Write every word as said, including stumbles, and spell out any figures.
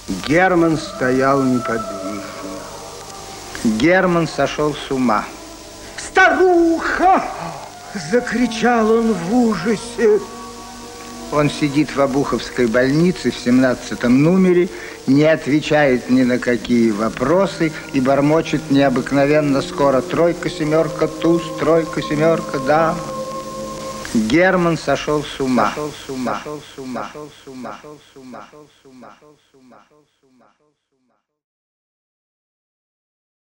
Герман стоял неподвижно. Герман сошел с ума. «Старуха!» – закричал он в ужасе. Он сидит в Обуховской больнице в семнадцатом номере, не отвечает ни на какие вопросы и бормочет необыкновенно скоро: тройка, семерка, туз, тройка, семерка, дама. Герман сошел с ума. Сошел с ума. Сошел с ума. Сошел с ума. Сошел с ума. Сошел с ума.